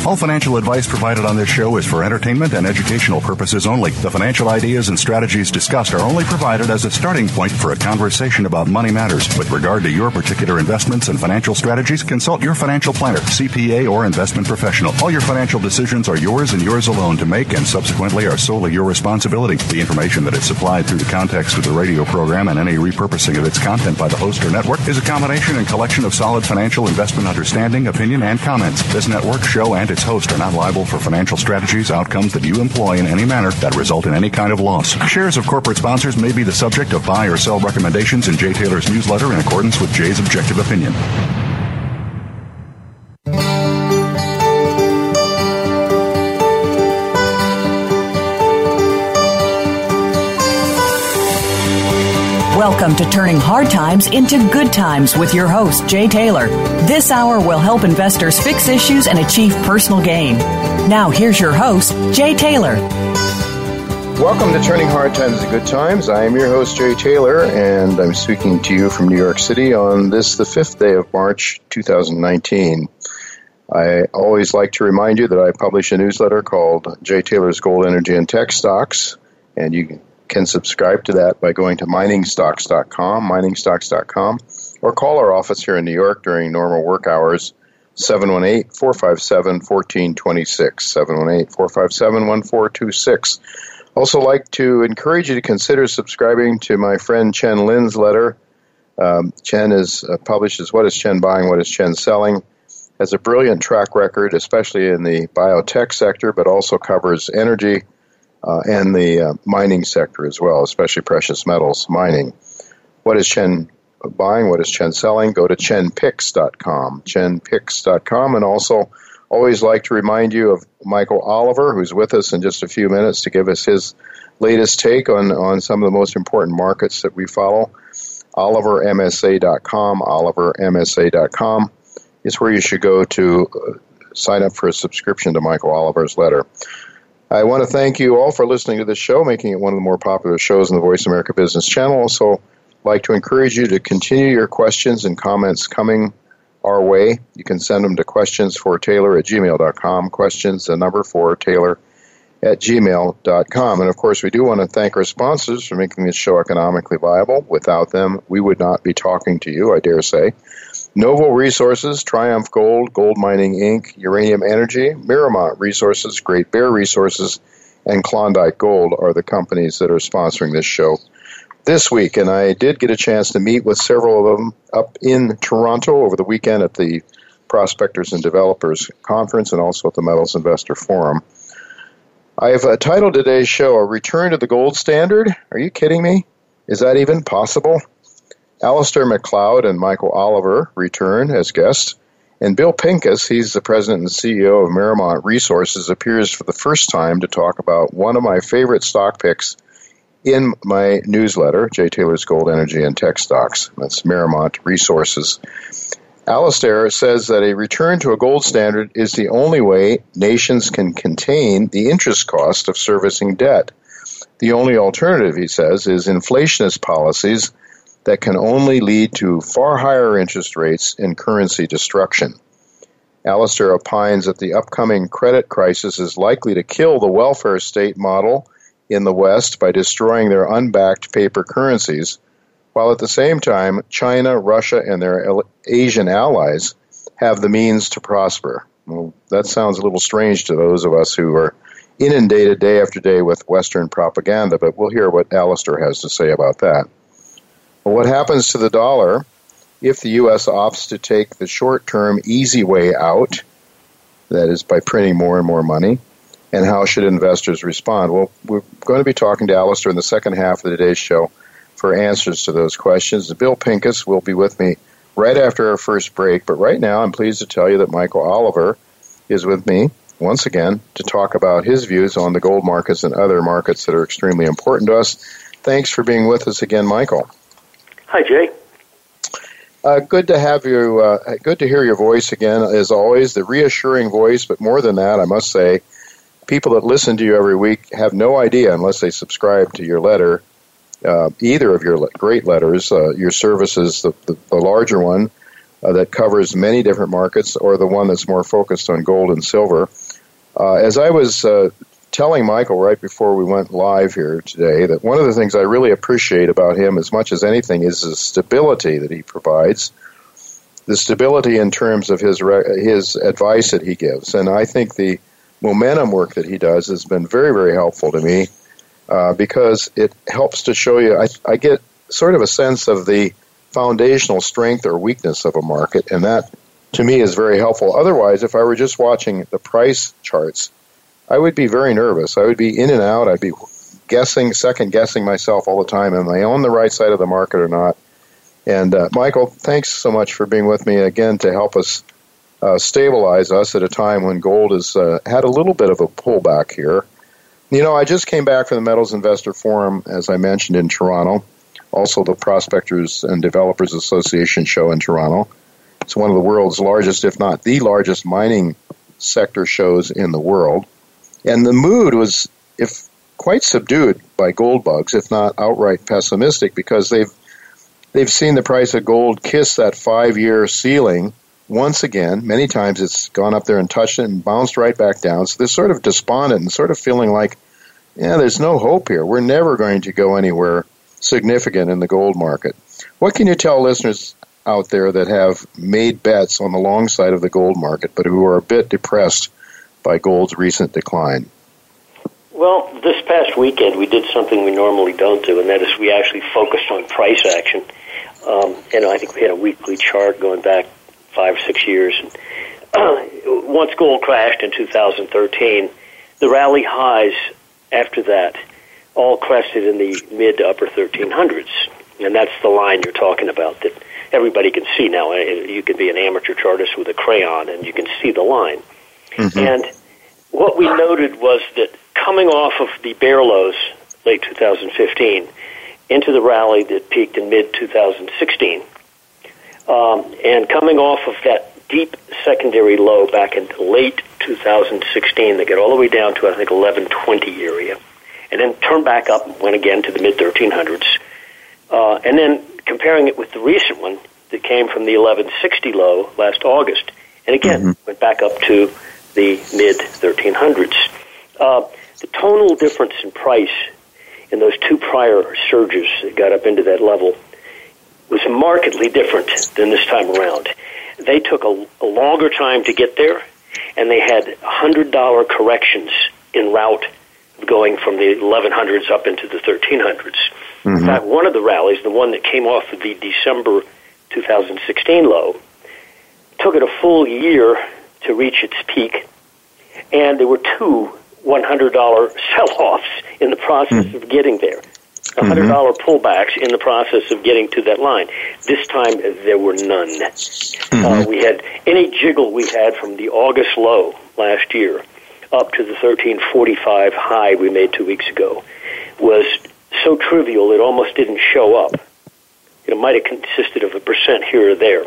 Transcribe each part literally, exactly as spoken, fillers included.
All financial advice provided on this show is for entertainment and educational purposes only. The financial ideas and strategies discussed are only provided as a starting point for a conversation about money matters. With regard to your particular investments and financial strategies, consult your financial planner, C P A, or investment professional. All your financial decisions are yours and yours alone to make and subsequently are solely your responsibility. The information that is supplied through the context of the radio program and any repurposing of its content by the host or network is a combination and collection of solid financial investment understanding, opinion, and comments. This network, show, and its host are not liable for financial strategies, outcomes that you employ in any manner that result in any kind of loss. Shares of corporate sponsors may be the subject of buy or sell recommendations in Jay Taylor's newsletter in accordance with Jay's objective opinion. Welcome to Turning Hard Times into Good Times with your host, Jay Taylor. This hour will help investors fix issues and achieve personal gain. Now, here's your host, Jay Taylor. Welcome to Turning Hard Times into Good Times. I am your host, Jay Taylor, and I'm speaking to you from New York City on this, the fifth day of March, two thousand nineteen. I always like to remind you that I publish a newsletter called Jay Taylor's Gold, Energy, and Tech Stocks, and you can can subscribe to that by going to mining stocks dot com, mining stocks dot com, or call our office here in New York during normal work hours, seven one eight, four five seven, one four two six, seven one eight, four five seven, one four two six. Also like to encourage you to consider subscribing to my friend Chen Lin's letter. Um, Chen is uh, publishes What is Chen Buying, What is Chen Selling, has a brilliant track record, especially in the biotech sector, but also covers energy, Uh, and the uh, mining sector as well, especially precious metals mining. What is Chen buying? What is Chen selling? Go to chen picks dot com, chen picks dot com. And also, always like to remind you of Michael Oliver, who's with us in just a few minutes to give us his latest take on, on some of the most important markets that we follow. oliver m s a dot com, oliver m s a dot com is where you should go to uh, sign up for a subscription to Michael Oliver's letter. I want to thank you all for listening to this show, making it one of the more popular shows in the Voice America Business Channel. Also, like to encourage you to continue your questions and comments coming our way. You can send them to questions for Taylor at gmail dot com, questions, the number for Taylor at gmail dot com. And, of course, we do want to thank our sponsors for making this show economically viable. Without them, we would not be talking to you, I dare say. Novo Resources, Triumph Gold, Gold Mining Incorporated, Uranium Energy, Miramont Resources, Great Bear Resources, and Klondike Gold are the companies that are sponsoring this show this week. And I did get a chance to meet with several of them up in Toronto over the weekend at the Prospectors and Developers Conference and also at the Metals Investor Forum. I have uh, titled today's show, A Return to the Gold Standard. Are you kidding me? Is that even possible? Alistair MacLeod and Michael Oliver return as guests, and Bill Pincus, he's the president and C E O of Miramont Resources, appears for the first time to talk about one of my favorite stock picks in my newsletter, Jay Taylor's Gold, Energy, and Tech Stocks. That's Miramont Resources. Alistair says that a return to a gold standard is the only way nations can contain the interest cost of servicing debt. The only alternative, he says, is inflationist policies that can only lead to far higher interest rates and currency destruction. Alistair opines that the upcoming credit crisis is likely to kill the welfare state model in the West by destroying their unbacked paper currencies, while at the same time, China, Russia, and their Asian allies have the means to prosper. Well, that sounds a little strange to those of us who are inundated day after day with Western propaganda, but we'll hear what Alistair has to say about that. Well, what happens to the dollar if the U S opts to take the short-term easy way out, that is by printing more and more money, and how should investors respond? Well, we're going to be talking to Alistair in the second half of today's show for answers to those questions. Bill Pincus will be with me right after our first break, but right now I'm pleased to tell you that Michael Oliver is with me once again to talk about his views on the gold markets and other markets that are extremely important to us. Thanks for being with us again, Michael. Hi, Jay. Uh, good to have you. Uh, good to hear your voice again, as always. The reassuring voice, but more than that, I must say, people that listen to you every week have no idea unless they subscribe to your letter, uh, either of your le- great letters, uh, your services, the, the, the larger one, uh, that covers many different markets, or the one that's more focused on gold and silver. Uh, as I was uh, telling Michael right before we went live here today, that one of the things I really appreciate about him as much as anything is the stability that he provides, the stability in terms of his re- his advice that he gives. And I think the momentum work that he does has been very, very helpful to me uh, because it helps to show you, I, I get sort of a sense of the foundational strength or weakness of a market, and that to me is very helpful. Otherwise, if I were just watching the price charts, I would be very nervous. I would be in and out. I'd be guessing, second guessing myself all the time. Am I on the right side of the market or not? And uh, Michael, thanks so much for being with me again to help us uh, stabilize us at a time when gold has uh, had a little bit of a pullback here. You know, I just came back from the Metals Investor Forum, as I mentioned, in Toronto. Also the Prospectors and Developers Association show in Toronto. It's one of the world's largest, if not the largest, mining sector shows in the world. And the mood was, if quite subdued by gold bugs, if not outright pessimistic, because they've they've seen the price of gold kiss that five-year ceiling once again. Many times it's gone up there and touched it and bounced right back down. So they're sort of despondent and sort of feeling like, yeah, there's no hope here. We're never going to go anywhere significant in the gold market. What can you tell listeners out there that have made bets on the long side of the gold market, but who are a bit depressed by gold's recent decline? Well, this past weekend we did something we normally don't do, and that is we actually focused on price action. Um, and I think we had a weekly chart going back five or six years. And uh, once gold crashed in two thousand thirteen, the rally highs after that all crested in the mid to upper thirteen hundreds. And that's the line you're talking about that everybody can see now. You can be an amateur chartist with a crayon, and you can see the line. Mm-hmm. And what we noted was that coming off of the bear lows, late two thousand fifteen, into the rally that peaked in mid two thousand sixteen, um, and coming off of that deep secondary low back in late two thousand sixteen that got all the way down to, I think, eleven twenty area, and then turned back up, went again to the mid thirteen hundreds, uh, and then comparing it with the recent one that came from the eleven sixty low last August, and again mm-hmm. went back up to the mid thirteen hundreds. Uh, the tonal difference in price in those two prior surges that got up into that level was markedly different than this time around. They took a, a longer time to get there, and they had one hundred dollars corrections en route going from the eleven hundreds up into the thirteen hundreds. Mm-hmm. In fact, one of the rallies, the one that came off of the December two thousand sixteen low, took it a full year to reach its peak, and there were two one hundred dollars sell-offs in the process mm-hmm. of getting there. one hundred dollars mm-hmm. pullbacks in the process of getting to that line. This time, there were none. Mm-hmm. Uh, we had any jiggle we had from the August low last year up to the thirteen forty-five high we made two weeks ago was so trivial it almost didn't show up. It might have consisted of a percent here or there.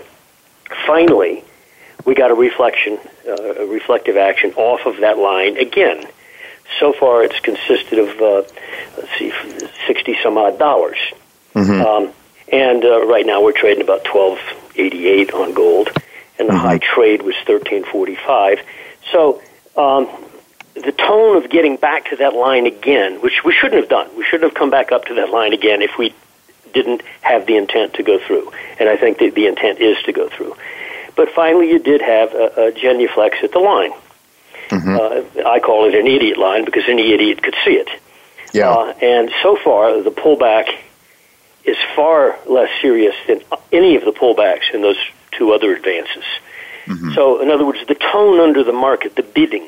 Finally, we got a reflection, uh, a reflective action off of that line again. So far, it's consisted of, uh, let's see, sixty some odd dollars. Mm-hmm. Um, and uh, right now we're trading about twelve eighty-eight on gold, and the mm-hmm. high trade was thirteen forty-five. So um, the tone of getting back to that line again, which we shouldn't have done. We shouldn't have come back up to that line again if we didn't have the intent to go through. And I think that the intent is to go through. But finally, you did have a, a genuflex at the line. Mm-hmm. Uh, I call it an idiot line because any idiot could see it. Yeah. Uh, and so far, the pullback is far less serious than any of the pullbacks in those two other advances. Mm-hmm. So, in other words, the tone under the market, the bidding,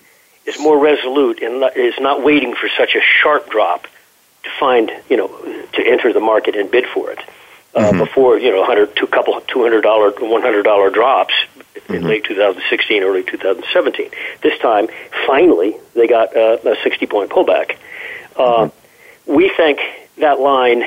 is more resolute and is not waiting for such a sharp drop to find, you know, to enter the market and bid for it. Uh, mm-hmm. Before, you know, one hundred, two couple two hundred dollars, one hundred dollars drops in mm-hmm. late two thousand sixteen, early two thousand seventeen. This time, finally, they got uh, a sixty-point pullback. Uh, mm-hmm. We think that line,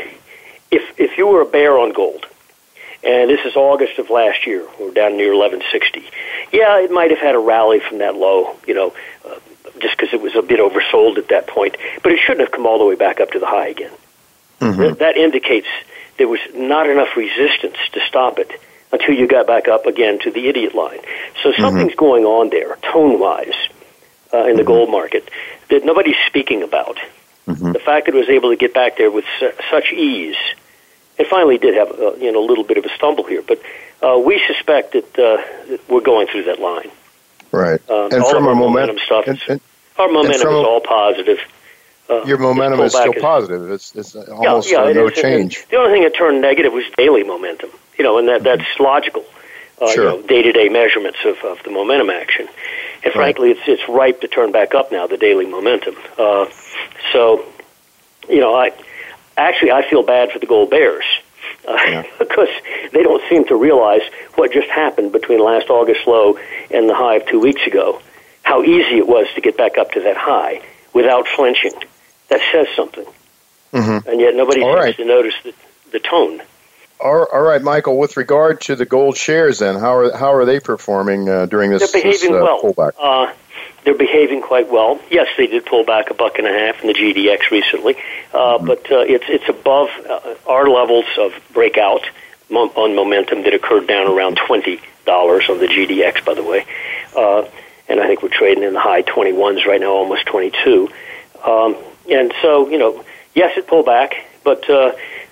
if if you were a bear on gold, and this is August of last year, we're down near eleven sixty, yeah, it might have had a rally from that low, you know, uh, just because it was a bit oversold at that point, but it shouldn't have come all the way back up to the high again. Mm-hmm. That, that indicates there was not enough resistance to stop it until you got back up again to the idiot line. So something's mm-hmm. going on there, tone-wise, uh, in the mm-hmm. gold market that nobody's speaking about. Mm-hmm. The fact that it was able to get back there with su- such ease, it finally did have uh, you know a little bit of a stumble here, but uh, we suspect that, uh, that we're going through that line. Right. Um, and all from of our our momentum moment, stuff, and, and, our momentum from, is all positive. Uh, your momentum is still is, positive. It's, it's almost yeah, yeah, uh, it no is. change. And the only thing that turned negative was daily momentum. You know, and that that's logical. Uh, sure. You know, day-to-day measurements of, of the momentum action. And frankly, right. it's it's ripe to turn back up now, the daily momentum. Uh, so, you know, I actually I feel bad for the gold bears uh, yeah. because they don't seem to realize what just happened between last August low and the high of two weeks ago, how easy it was to get back up to that high without flinching. That says something. Mm-hmm. And yet nobody All seems right. to notice the, the tone. All, all right, Michael, with regard to the gold shares then, how are how are they performing uh, during this, they're behaving this uh, well. pullback? Uh, they're behaving quite well. Yes, they did pull back a buck and a half in the G D X recently, uh, mm-hmm. but uh, it's it's above uh, our levels of breakout mo- on momentum that occurred down around twenty dollars on the G D X, by the way. Uh, and I think we're trading in the high twenty-ones right now, almost twenty-two. Um, and so, you know, yes, it pulled back, but... Uh,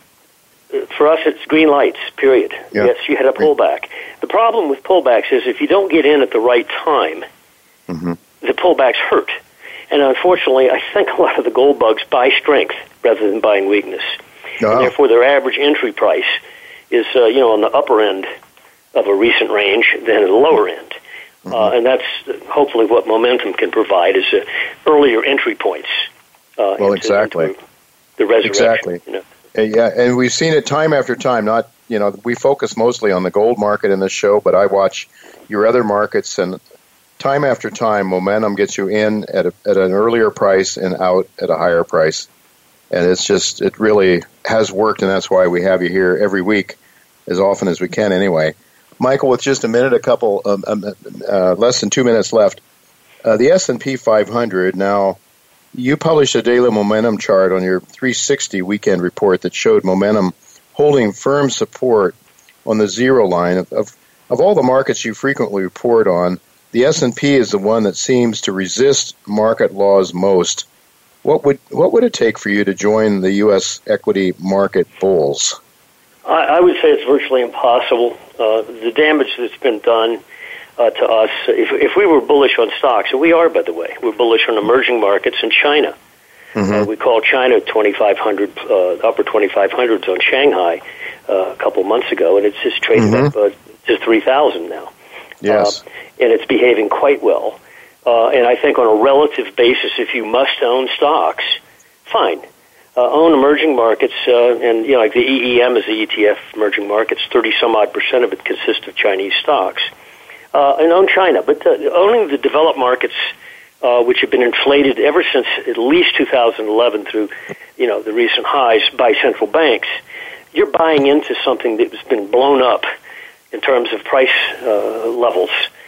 For us, it's green lights, period. Yeah. Yes, you had a pullback. The problem with pullbacks is if you don't get in at the right time, mm-hmm. the pullbacks hurt. And unfortunately, I think a lot of the gold bugs buy strength rather than buying weakness. Oh. And therefore, their average entry price is, uh, you know, on the upper end of a recent range than at the lower end. Mm-hmm. Uh, and that's hopefully what momentum can provide is uh, earlier entry points. Uh, well, into, exactly. Into the resurrection. Exactly. You know. Uh, yeah, and we've seen it time after time. Not, you know, we focus mostly on the gold market in this show, but I watch your other markets, and time after time, momentum gets you in at a, at an earlier price and out at a higher price. And it's just, it really has worked, and that's why we have you here every week, as often as we can anyway. Michael, with just a minute, a couple, um, um, uh, less than two minutes left, uh, the S and P five hundred now. You published a daily momentum chart on your three sixty weekend report that showed momentum holding firm support on the zero line. Of, of, of all the markets you frequently report on, the S and P is the one that seems to resist market laws most. What would what would it take for you to join the U S equity market bulls? I, I would say it's virtually impossible. Uh, the damage that's been done Uh, to us, if, if we were bullish on stocks, and we are, by the way, we're bullish on emerging markets in China. Mm-hmm. Uh, we called China twenty-five hundred, uh, upper twenty-five hundreds on Shanghai uh, a couple months ago, and it's just trading mm-hmm. up uh, to three thousand now. Yes. Uh, and it's behaving quite well. Uh, and I think on a relative basis, if you must own stocks, fine. Uh, own emerging markets, uh, and, you know, like the E E M is the E T F emerging markets, thirty-some-odd percent of it consists of Chinese stocks. Uh, and own China, but uh, owning the developed markets, uh, which have been inflated ever since at least two thousand eleven through, you know, the recent highs by central banks, you're buying into something that has been blown up in terms of price uh, levels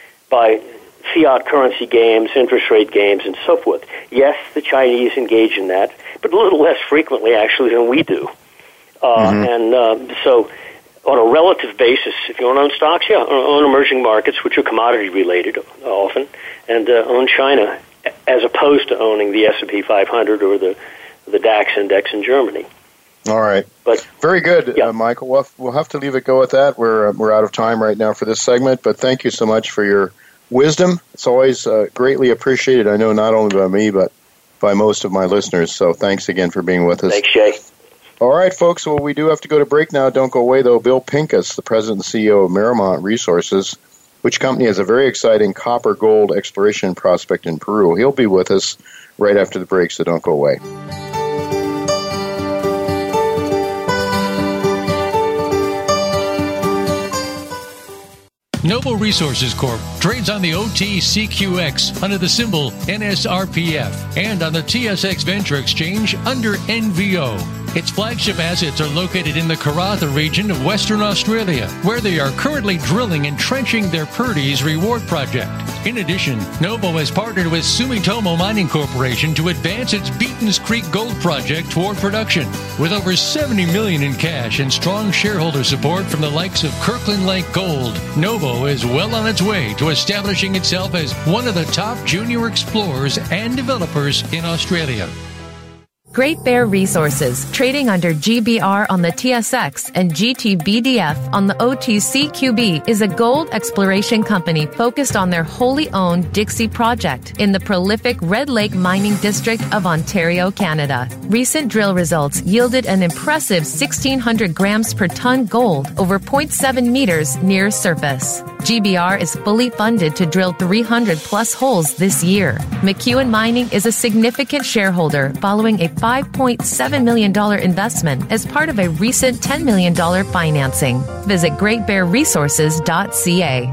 by fiat currency games, interest rate games, and so forth. Yes, the Chinese engage in that, but a little less frequently, actually, than we do. Uh, mm-hmm. And uh, so... On a relative basis, if you want to own stocks, yeah, own emerging markets, which are commodity-related often, and uh, own China, as opposed to owning the S and P five hundred or the the DAX index in Germany. All right. But, Very good, yeah. uh, Michael. We'll have, we'll have to leave it go at that. We're, uh, we're out of time right now for this segment, but thank you so much for your wisdom. It's always uh, greatly appreciated, I know, not only by me, but by most of my listeners. So thanks again for being with us. Thanks, Jay. All right, folks. Well, we do have to go to break now. Don't go away, though. Bill Pincus, the president and C E O of Miramont Resources, which company has a very exciting copper-gold exploration prospect in Peru. He'll be with us right after the break, so don't go away. Noble Resources Corp trades on the O T C Q X under the symbol N S R P F and on the T S X Venture Exchange under N V O. Its flagship assets are located in the Karratha region of Western Australia, where they are currently drilling and trenching their Purdy's Reward project. In addition, Novo has partnered with Sumitomo Mining Corporation to advance its Beaton's Creek Gold project toward production. With over seventy million dollars in cash and strong shareholder support from the likes of Kirkland Lake Gold, Novo is well on its way to establishing itself as one of the top junior explorers and developers in Australia. Great Bear Resources, trading under G B R on the T S X and G T B D F on the O T C Q B, is a gold exploration company focused on their wholly owned Dixie project in the prolific Red Lake Mining District of Ontario, Canada. Recent drill results yielded an impressive sixteen hundred grams per ton gold over zero point seven meters near surface. G B R is fully funded to drill three hundred plus holes this year. McEwen Mining is a significant shareholder following a five point seven million dollars investment as part of a recent ten million dollars financing. Visit great bear resources dot c a.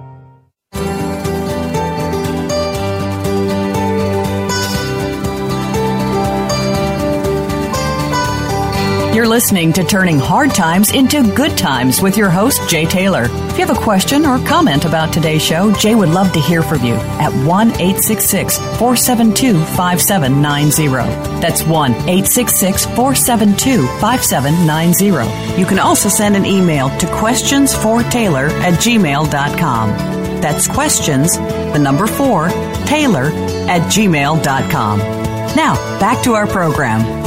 You're listening to Turning Hard Times into Good Times with your host, Jay Taylor. If you have a question or comment about today's show, Jay would love to hear from you at one eight six six, four seven two, five seven nine zero. That's one eight six six, four seven two, five seven nine zero. You can also send an email to questions for taylor at gmail dot com. That's questions, the number four, Taylor at gmail dot com. Now, back to our program.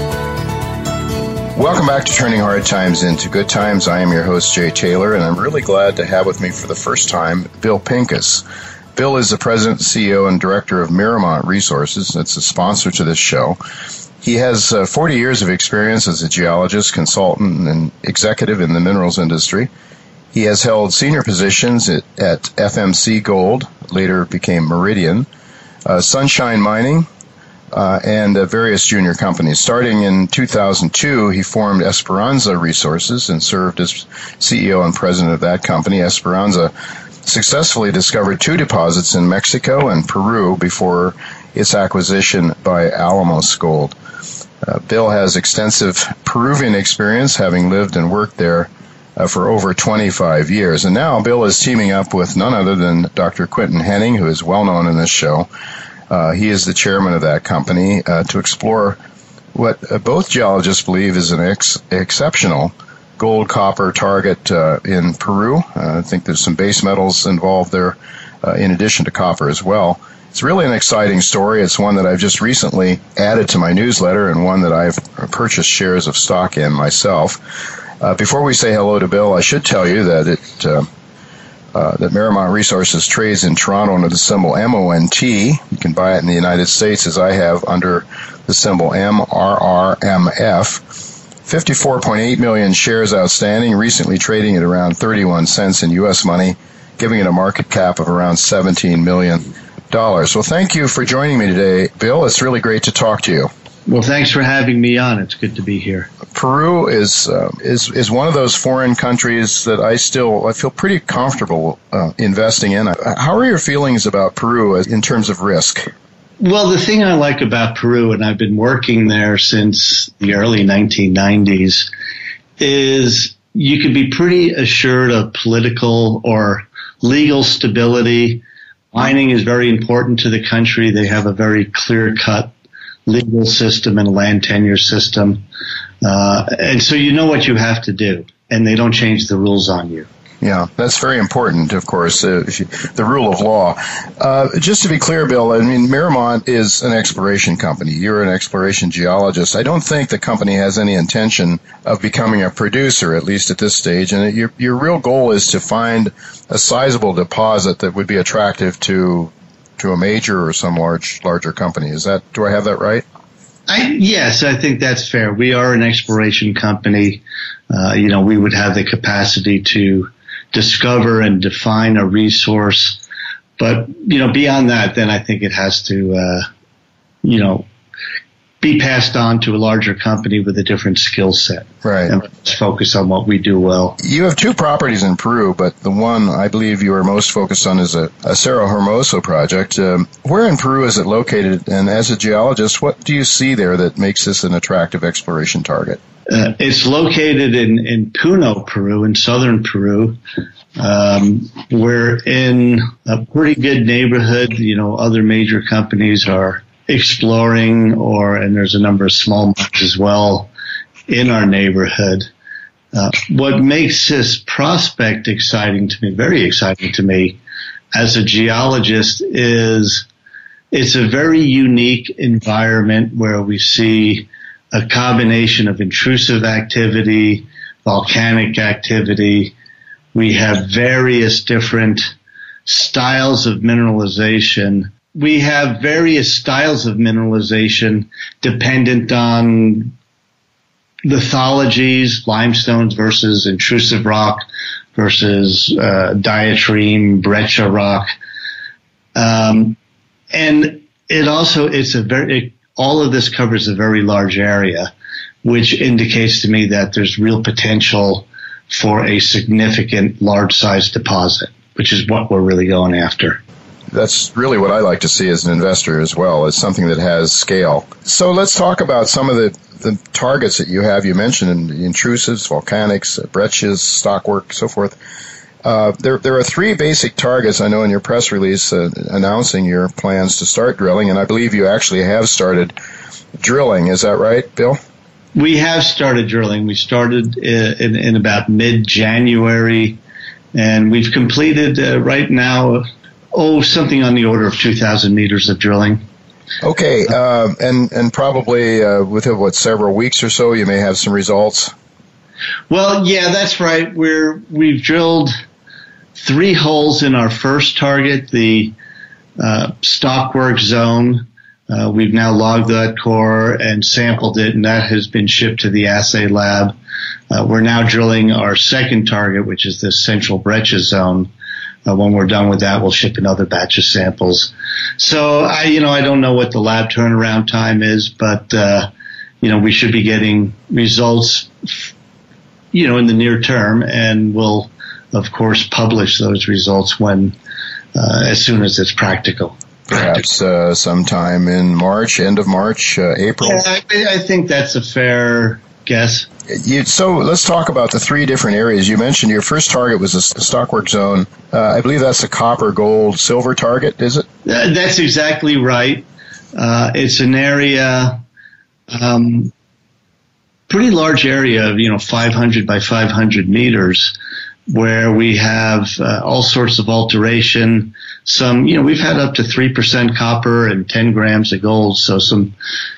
Welcome back to Turning Hard Times into Good Times. I am your host, Jay Taylor, and I'm really glad to have with me for the first time Bill Pincus. Bill is the president, C E O, and director of Miramont Resources. That's a sponsor to this show. He has uh, forty years of experience as a geologist, consultant, and executive in the minerals industry. He has held senior positions at, at F M C Gold, later became Meridian, uh, Sunshine Mining, Uh, and uh, various junior companies. Starting in two thousand two, he formed Esperanza Resources and served as C E O and president of that company. Esperanza successfully discovered two deposits in Mexico and Peru before its acquisition by Alamos Gold. Uh, Bill has extensive Peruvian experience, having lived and worked there uh, for over twenty-five years. And now Bill is teaming up with none other than Doctor Quinton Henning, who is well known in this show. Uh, he is the chairman of that company uh, to explore what uh, both geologists believe is an ex- exceptional gold-copper target uh, in Peru. Uh, I think there's some base metals involved there uh, in addition to copper as well. It's really an exciting story. It's one that I've just recently added to my newsletter and one that I've purchased shares of stock in myself. Uh, before we say hello to Bill, I should tell you that it... Uh, Uh, that Miramont Resources trades in Toronto under the symbol M O N T. You can buy it in the United States, as I have, under the symbol M R R M F. fifty-four point eight million shares outstanding, recently trading at around thirty-one cents in U S money, giving it a market cap of around seventeen million dollars. Well, thank you for joining me today, Bill. It's really great to talk to you. Well, thanks for having me on. It's good to be here. Peru is uh, is is one of those foreign countries that I still I feel pretty comfortable uh, investing in. How are your feelings about Peru in terms of risk? Well, the thing I like about Peru, and I've been working there since the early nineteen nineties, is you can be pretty assured of political or legal stability. Mining is very important to the country. They have a very clear-cut legal system and land tenure system. Uh, and so you know what you have to do, and they don't change the rules on you. Yeah, that's very important, of course, uh, the rule of law. Uh, just to be clear, Bill, I mean, Miramont is an exploration company. You're an exploration geologist. I don't think the company has any intention of becoming a producer, at least at this stage. And your your real goal is to find a sizable deposit that would be attractive to to a major or some large larger company. Is that, do I have that right? I, yes, I think that's fair. We are an exploration company. Uh, you know, we would have the capacity to discover and define a resource. But, you know, beyond that, then I think it has to, uh, you know, be passed on to a larger company with a different skill set. Right. And let's focus on what we do well. You have two properties in Peru, but the one I believe you are most focused on is a, a Cerro Hermoso project. Um, where in Peru is it located? And as a geologist, what do you see there that makes this an attractive exploration target? Uh, it's located in, in Puno, Peru, in southern Peru. Um, we're in a pretty good neighborhood. You know, other major companies are exploring, or and there's a number of small mines as well in our neighborhood. Uh, what makes this prospect exciting to me, very exciting to me as a geologist, is it's a very unique environment where we see a combination of intrusive activity, volcanic activity. We have various different styles of mineralization. We have various styles of mineralization dependent on lithologies, limestones versus intrusive rock versus uh, diatreme, breccia rock. Um, and it also, it's a very, it, all of this covers a very large area, which indicates to me that there's real potential for a significant large-sized deposit, which is what we're really going after. That's really what I like to see as an investor as well, as something that has scale. So let's talk about some of the, the targets that you have. You mentioned intrusives, volcanics, breccias, stockwork, so forth. Uh, there, there are three basic targets, I know, in your press release uh, announcing your plans to start drilling, and I believe you actually have started drilling. Is that right, Bill? We have started drilling. We started in, in about mid-January, and we've completed uh, right now, oh, something on the order of two thousand meters of drilling. Okay, uh, and and probably uh, within, what, several weeks or so, you may have some results? Well, yeah, that's right. We're, we've drilled three holes in our first target, the uh, Stockwork zone. Uh, we've now logged that core and sampled it, and that has been shipped to the assay lab. Uh, we're now drilling our second target, which is the Central Breccia zone. Uh, when we're done with that, we'll ship another batch of samples. So I, you know, I don't know what the lab turnaround time is, but, uh, you know, we should be getting results, you know, in the near term, and we'll, of course, publish those results when, uh, as soon as it's practical. Perhaps uh, sometime in March, end of March, uh, April? Yeah, I, I think that's a fair guess. You, so let's talk about the three different areas. You mentioned your first target was a Stockwork zone. Uh, I believe that's a copper, gold, silver target, is it? Uh, that's exactly right. Uh, it's an area, um, pretty large area of, you know, five hundred by five hundred meters, where we have uh, all sorts of alteration. Some, you know, we've had up to three percent copper and ten grams of gold, so some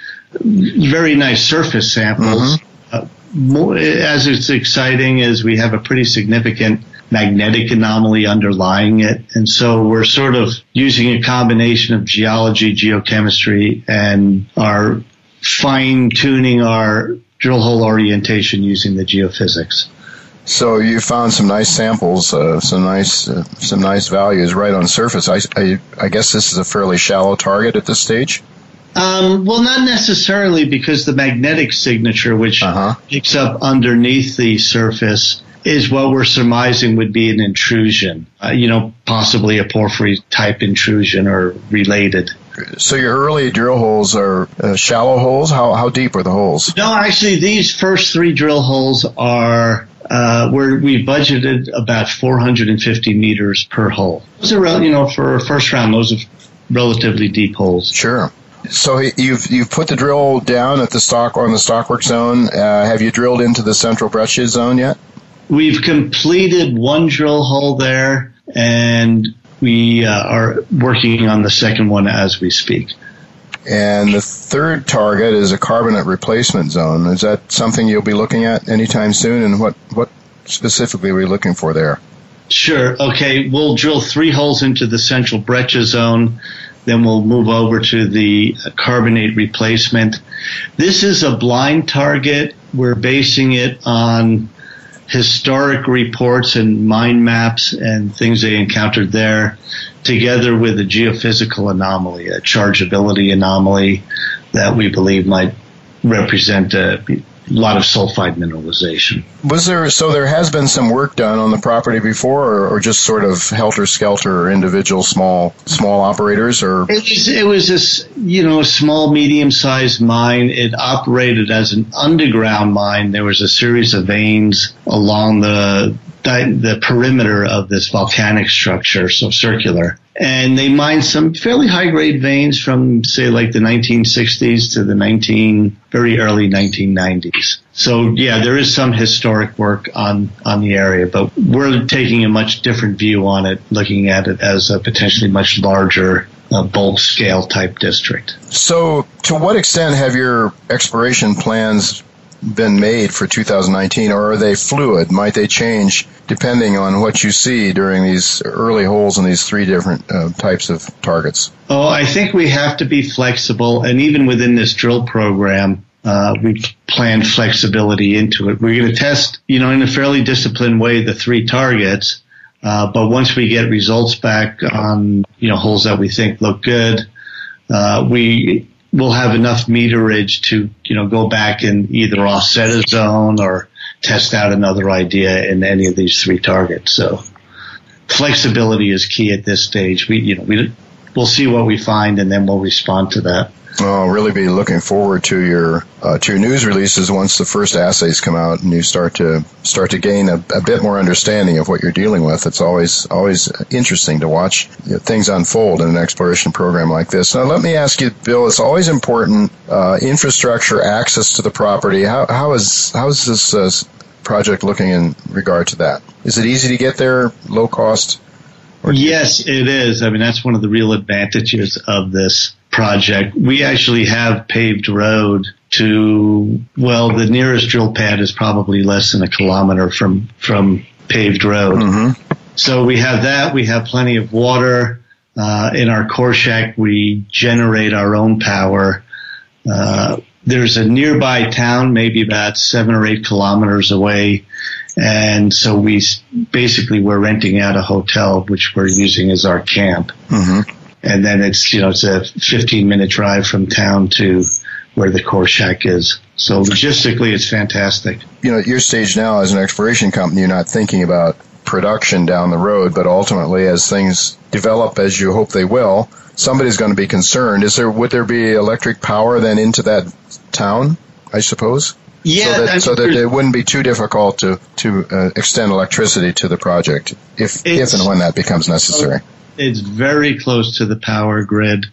very nice surface samples. Mm-hmm. Uh, more, as it's exciting as we have a pretty significant magnetic anomaly underlying it, and so we're sort of using a combination of geology, geochemistry, and our fine-tuning our drill hole orientation using the geophysics. So you found some nice samples, uh, some nice, uh, some nice values right on surface. I, I, I guess this is a fairly shallow target at this stage. Um, well, not necessarily, because the magnetic signature, which uh-huh. picks up underneath the surface, is what we're surmising would be an intrusion. Uh, you know, possibly a porphyry type intrusion or related. So your early drill holes are uh, shallow holes. How how deep are the holes? No, actually, these first three drill holes are. Uh, where we budgeted about four hundred fifty meters per hole. Those are, you know, for a first round, those are relatively deep holes. Sure. So you've you've put the drill down at the stock on the Stockwork zone. Uh, have you drilled into the Central Breccia zone yet? We've completed one drill hole there, and we uh, are working on the second one as we speak. And the third target is a carbonate replacement zone. Is that something you'll be looking at anytime soon? And what, what specifically are we looking for there? Sure. Okay. We'll drill three holes into the Central Breccia zone. Then we'll move over to the carbonate replacement. This is a blind target. We're basing it on historic reports and mine maps and things they encountered there, together with a geophysical anomaly, a chargeability anomaly that we believe might represent a lot of sulfide mineralization. Was there, so there has been some work done on the property before, or, or just sort of helter-skelter or individual small small operators? Or It was, it was this, you know, small, medium-sized mine. It operated as an underground mine. There was a series of veins along the the perimeter of this volcanic structure, so circular. And they mined some fairly high-grade veins from, say, like the nineteen sixties to the nineteen very early nineteen nineties. So, yeah, there is some historic work on, on the area, but we're taking a much different view on it, looking at it as a potentially much larger uh, bulk-scale type district. So, to what extent have your exploration plans been made for two thousand nineteen, or are they fluid? Might they change depending on what you see during these early holes in these three different uh, types of targets? Oh, I think we have to be flexible, and even within this drill program, uh, we planned flexibility into it. We're going to test, you know, in a fairly disciplined way, the three targets, uh, but once we get results back on, you know, holes that we think look good, uh, we we'll have enough meterage to, you know, go back and either offset a zone or test out another idea in any of these three targets. So flexibility is key at this stage. We, you know, we, we'll see what we find and then we'll respond to that. I'll really be looking forward to your uh, to your news releases once the first assays come out and you start to start to gain a, a bit more understanding of what you're dealing with. It's always always interesting to watch, you know, things unfold in an exploration program like this. Now, let me ask you, Bill. It's always important uh, infrastructure, access to the property. How how is how is this uh, project looking in regard to that? Is it easy to get there, low cost? Or yes, it is. I mean, that's one of the real advantages of this project. We actually have paved road to, well, the nearest drill pad is probably less than a kilometer from, from paved road. Mm-hmm. So we have that. We have plenty of water. Uh, in our core shack, we generate our own power. Uh, there's a nearby town, maybe about seven or eight kilometers away. And so we basically we're renting out a hotel, which we're using as our camp. Mm-hmm. And then it's, you know, it's a fifteen minute drive from town to where the core shack is. So logistically, it's fantastic. You know, at your stage now as an exploration company, you're not thinking about production down the road, but ultimately as things develop as you hope they will, somebody's going to be concerned. Is there, would there be electric power then into that town, I suppose? Yeah, so that, I mean, so that it wouldn't be too difficult to to uh, extend electricity to the project if if and when that becomes necessary. It's very close to the power grid.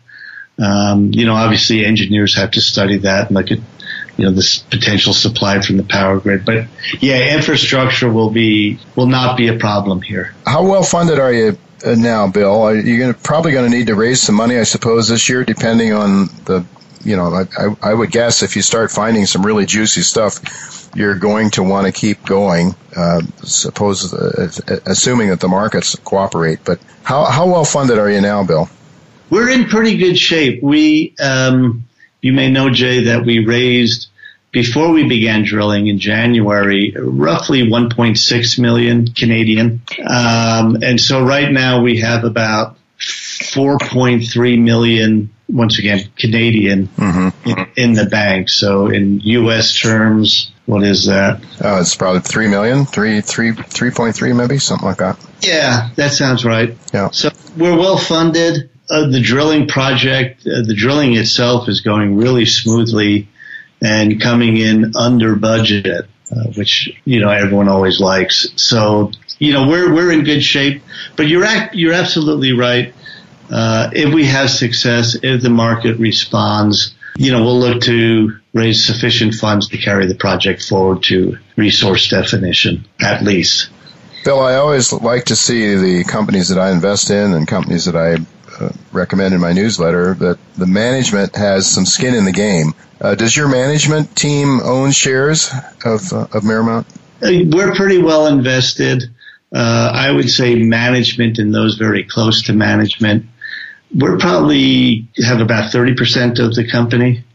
Um, you know, obviously engineers have to study that and look at, you know, this potential supply from the power grid. But yeah, infrastructure will be will not be a problem here. How well funded are you uh, now, Bill? Are you gonna, probably going to need to raise some money, I suppose, this year, depending on the. You know, I, I would guess if you start finding some really juicy stuff, you're going to want to keep going, uh, suppose, uh, assuming that the markets cooperate. But how, how well funded are you now, Bill? We're in pretty good shape. We, um, you may know, Jay, that we raised, before we began drilling in January, roughly one point six million Canadian. Um, and so right now we have about four point three million, once again, Canadian mm-hmm. in, in the bank. So in U S terms, what is that? Oh, it's probably three million, three, three, three point three, maybe something like that. Yeah, that sounds right. Yeah. So we're well funded. Uh, the drilling project, uh, the drilling itself is going really smoothly and coming in under budget, uh, which, you know, everyone always likes. So, you know, we're, we're in good shape, but you're, act, you're absolutely right. Uh, if we have success, if the market responds, you know, we'll look to raise sufficient funds to carry the project forward to resource definition, at least. Bill, I always like to see the companies that I invest in and companies that I uh, recommend in my newsletter that the management has some skin in the game. Uh, does your management team own shares of, uh, of Miramount? We're pretty well invested. Uh, I would say management and those very close to management, we're probably have about thirty percent of the company.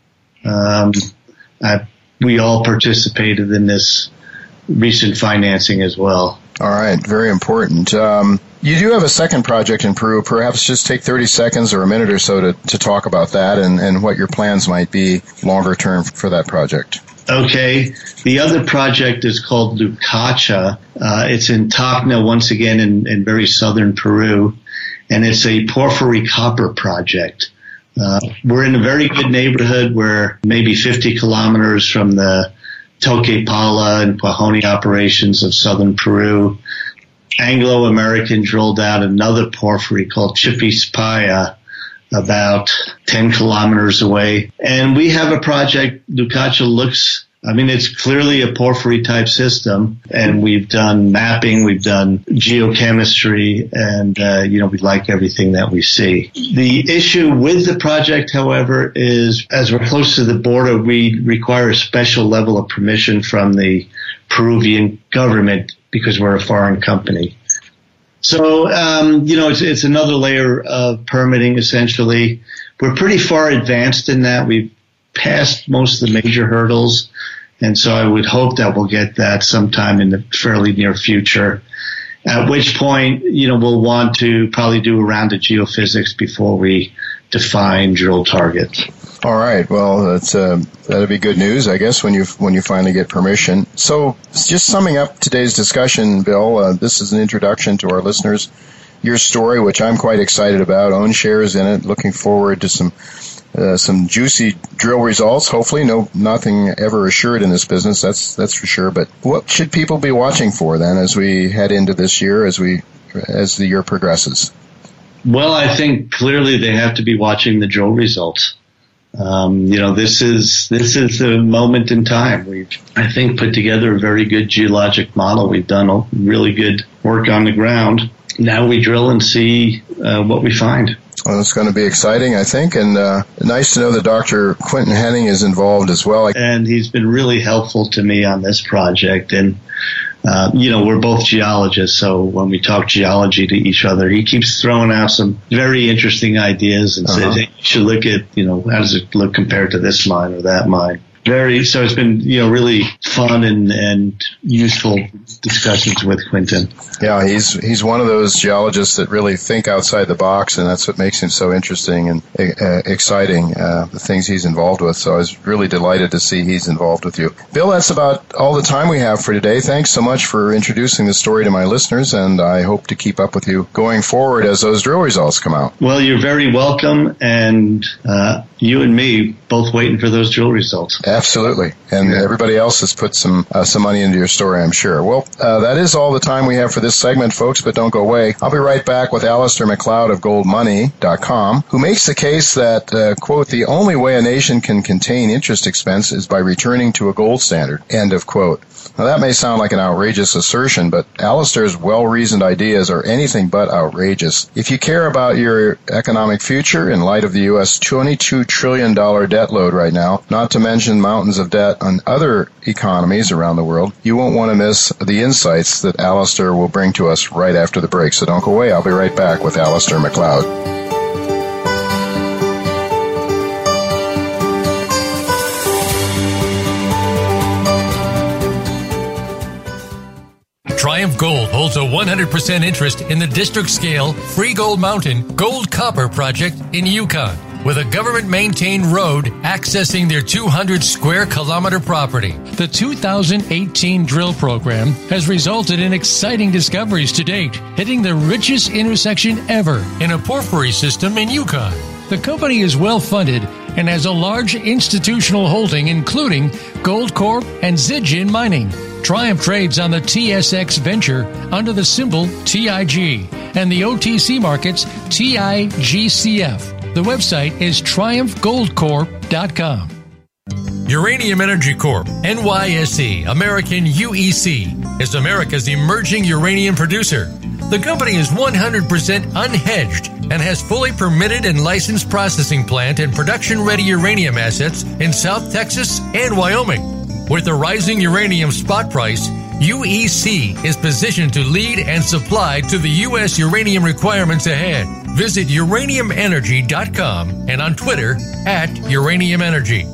Um, I, we all participated in this recent financing as well. All right, very important. Um, You do have a second project in Peru. Perhaps just take thirty seconds or a minute or so to, to talk about that and, and what your plans might be longer term for that project. Okay. The other project is called Lucacha. Uh, it's in Tacna, once again, in, in very southern Peru, and it's a porphyry copper project. Uh, we're in a very good neighborhood. We're maybe fifty kilometers from the Toquepala and Pajoni operations of southern Peru. Anglo-American drilled out another porphyry called Chipispaya about ten kilometers away. And we have a project, Lucacha looks, I mean, it's clearly a porphyry type system, and we've done mapping, we've done geochemistry, and, uh, you know, we like everything that we see. The issue with the project, however, is as we're close to the border, we require a special level of permission from the Peruvian government because we're a foreign company. So, um, you know, it's, it's another layer of permitting, essentially. We're pretty far advanced in that. We've passed most of the major hurdles, and so I would hope that we'll get that sometime in the fairly near future, at which point, you know, we'll want to probably do a round of geophysics before we define drill targets. All right. Well, that's uh, that'll be good news, I guess, when you when you finally get permission. So, just summing up today's discussion, Bill, uh, this is an introduction to our listeners. Your story, which I'm quite excited about, own shares in it. Looking forward to some uh, some juicy drill results. Hopefully, no nothing ever assured in this business. That's that's for sure. But what should people be watching for then as we head into this year, as we as the year progresses? Well, I think clearly they have to be watching the drill results. Um, you know, this is this is the moment in time. We've, I think, put together a very good geologic model. We've done a really good work on the ground. Now we drill and see uh, what we find. Well, it's going to be exciting, I think, and uh, nice to know that Doctor Quentin Henning is involved as well. And he's been really helpful to me on this project. And, uh, you know, we're both geologists, so when we talk geology to each other, he keeps throwing out some very interesting ideas and uh-huh. says, hey, you should look at, you know, how does it look compared to this mine or that mine. Very, so it's been, you know, really fun and, and useful discussions with Quentin. Yeah, he's he's one of those geologists that really think outside the box, and that's what makes him so interesting and uh, exciting, uh, the things he's involved with. So I was really delighted to see he's involved with you. Bill, that's about all the time we have for today. Thanks so much for introducing the story to my listeners, and I hope to keep up with you going forward as those drill results come out. Well, you're very welcome, and uh, you and me both waiting for those drill results. Absolutely. And yeah. Everybody else has put some uh, some money into your story, I'm sure. Well, uh, that is all the time we have for this segment, folks, but don't go away. I'll be right back with Alistair McLeod of gold money dot com, who makes the case that, uh, quote, the only way a nation can contain interest expense is by returning to a gold standard, end of quote. Now, that may sound like an outrageous assertion, but Alistair's well-reasoned ideas are anything but outrageous. If you care about your economic future in light of the U S twenty-two trillion dollars debt load right now, not to mention mountains of debt on other economies around the world, you won't want to miss the insights that Alistair will bring to us right after the break. So don't go away. I'll be right back with Alistair McLeod. Triumph Gold holds a one hundred percent interest in the district-scale Free Gold Mountain Gold-Copper project in Yukon, with a government-maintained road accessing their two hundred square kilometer property. The two thousand eighteen drill program has resulted in exciting discoveries to date, hitting the richest intersection ever in a porphyry system in Yukon. The company is well-funded and has a large institutional holding, including Goldcorp and Zijin Mining. Triumph trades on the T S X Venture under the symbol T I G and the O T C markets T I G C F. The website is triumph gold corp dot com. Uranium Energy Corp, N Y S E, American U E C, is America's emerging uranium producer. The company is one hundred percent unhedged and has fully permitted and licensed processing plant and production-ready uranium assets in South Texas and Wyoming. With the rising uranium spot price, U E C is positioned to lead and supply to the U S uranium requirements ahead. Visit uranium energy dot com and on Twitter at Uranium Energy.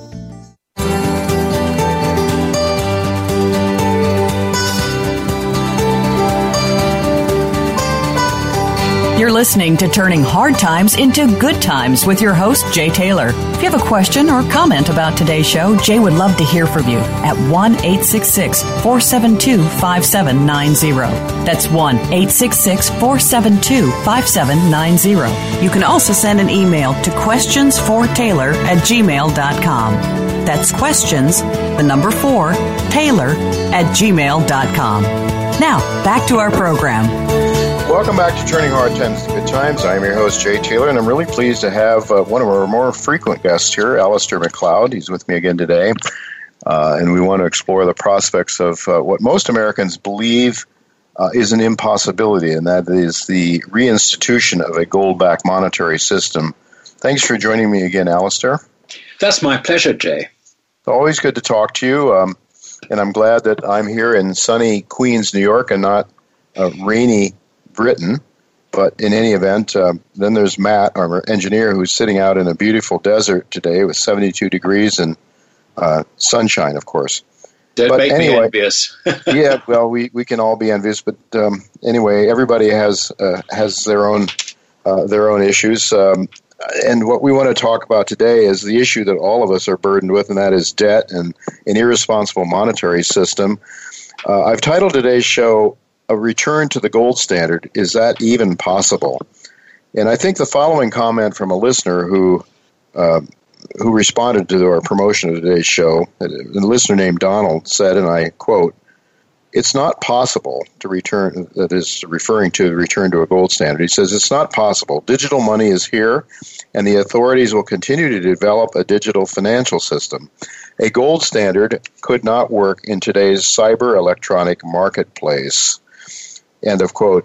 You're listening to Turning Hard Times into Good Times with your host, Jay Taylor. If you have a question or comment about today's show, Jay would love to hear from you at one eight six six, four seven two, five seven nine zero. That's one eight six six, four seven two, five seven nine zero. You can also send an email to questions for taylor at gmail dot com. That's questions, the number four, Taylor at gmail dot com. Now, back to our program. Welcome back to Turning Hard Times to Good Times. I'm your host, Jay Taylor, and I'm really pleased to have uh, one of our more frequent guests here, Alistair MacLeod. He's with me again today, uh, and we want to explore the prospects of uh, what most Americans believe uh, is an impossibility, and that is the reinstitution of a gold-backed monetary system. Thanks for joining me again, Alistair. That's my pleasure, Jay. It's always good to talk to you, um, and I'm glad that I'm here in sunny Queens, New York, and not uh, rainy Britain. But in any event, uh, then there's Matt, our engineer, who's sitting out in a beautiful desert today with seventy-two degrees and uh, sunshine, of course. Don't but make anyway, me envious. yeah, well, we, we can all be envious, but um, anyway, everybody has uh, has their own uh, their own issues. Um, and what we want to talk about today is the issue that all of us are burdened with, and that is debt and an irresponsible monetary system. Uh, I've titled today's show, A Return to the Gold Standard. Is that even possible? And I think the following comment from a listener who uh, who responded to our promotion of today's show, a listener named Donald, said, and I quote, "It's not possible to return," that is referring to return to a gold standard. He says, "It's not possible. Digital money is here, and the authorities will continue to develop a digital financial system. A gold standard could not work in today's cyber electronic marketplace." End of quote.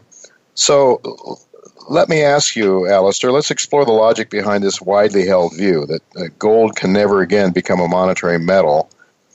So let me ask you, Alistair, let's explore the logic behind this widely held view that uh, gold can never again become a monetary metal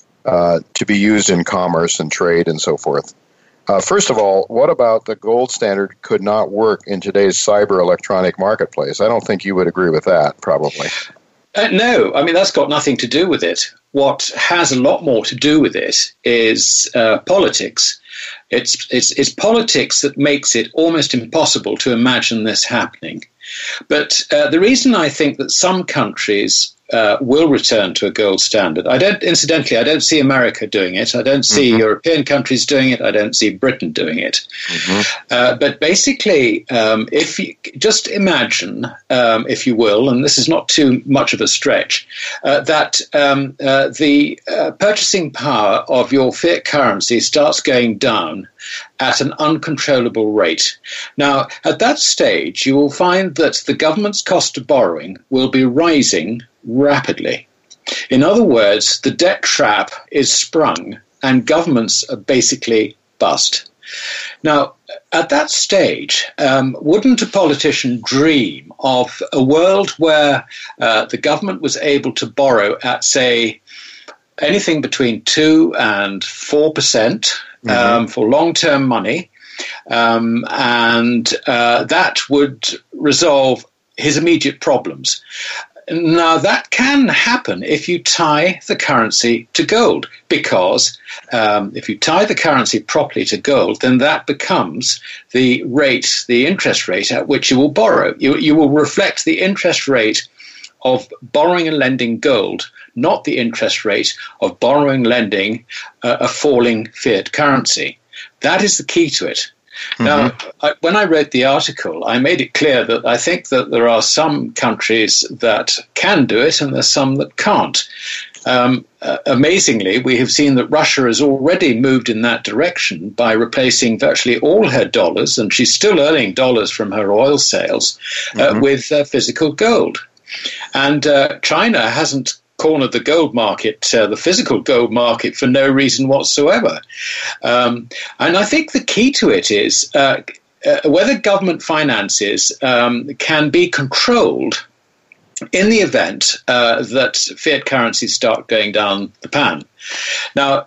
uh, to be used in commerce and trade and so forth. Uh, first of all, what about the gold standard could not work in today's cyber electronic marketplace? I don't think you would agree with that, probably. Uh, no, I mean, that's got nothing to do with it. What has a lot more to do with it is uh, politics. It's, it's, it's politics that makes it almost impossible to imagine this happening. But uh, the reason I think that some countries uh, will return to a gold standard, I don't, incidentally, I don't see America doing it. I don't see mm-hmm. European countries doing it. I don't see Britain doing it. Mm-hmm. Uh, but basically, um, if you just imagine, um, if you will, and this is not too much of a stretch, uh, that um, uh, the uh, purchasing power of your fiat currency starts going down at an uncontrollable rate. Now, at that stage, you will find that the government's cost of borrowing will be rising rapidly. In other words, the debt trap is sprung and governments are basically bust. Now, at that stage, um, wouldn't a politician dream of a world where uh, the government was able to borrow at, say, anything between two and four percent um, mm-hmm. for long-term money, um, and uh, that would resolve his immediate problems? Now, that can happen if you tie the currency to gold, because um, if you tie the currency properly to gold, then that becomes the rate, the interest rate at which you will borrow. You, you will reflect the interest rate of borrowing and lending gold, not the interest rate of borrowing, lending uh, a falling fiat currency. That is the key to it. Mm-hmm. Now, I, when I wrote the article, I made it clear that I think that there are some countries that can do it and there's some that can't. Um, uh, amazingly, we have seen that Russia has already moved in that direction by replacing virtually all her dollars, and she's still earning dollars from her oil sales, uh, mm-hmm. with uh, physical gold. And uh, China hasn't cornered the gold market, uh, the physical gold market, for no reason whatsoever. Um, and I think the key to it is uh, uh, whether government finances um, can be controlled in the event uh, that fiat currencies start going down the pan. Now,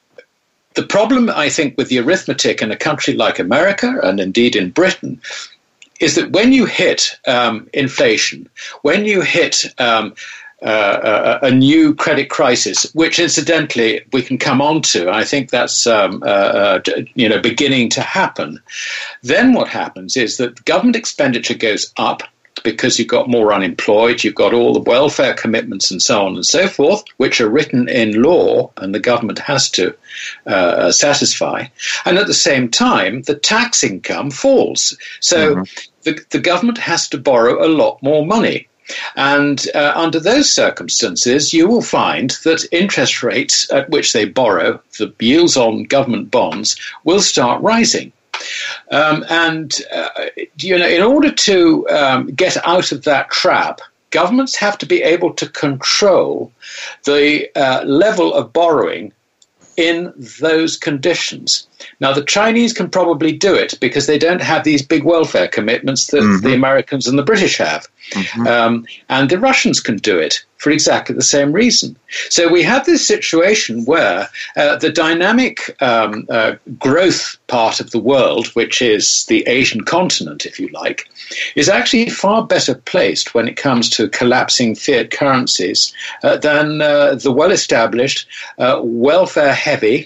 the problem, I think, with the arithmetic in a country like America, and indeed in Britain, is that when you hit um, inflation, when you hit um, uh, a, a new credit crisis, which incidentally we can come on to. I think that's um, uh, uh, you know beginning to happen. Then what happens is that government expenditure goes up because you've got more unemployed, you've got all the welfare commitments and so on and so forth, which are written in law and the government has to uh, satisfy. And at the same time, the tax income falls. So mm-hmm. the, the government has to borrow a lot more money. And uh, under those circumstances, you will find that interest rates at which they borrow, the yields on government bonds, will start rising. Um, and, uh, you know, in order to um, get out of that trap, governments have to be able to control the uh, level of borrowing in those conditions. Now, the Chinese can probably do it because they don't have these big welfare commitments that mm-hmm. the Americans and the British have. Mm-hmm. Um, and the Russians can do it for exactly the same reason. So we have this situation where uh, the dynamic um, uh, growth part of the world, which is the Asian continent, if you like, is actually far better placed when it comes to collapsing fiat currencies uh, than uh, the well-established, uh, welfare-heavy,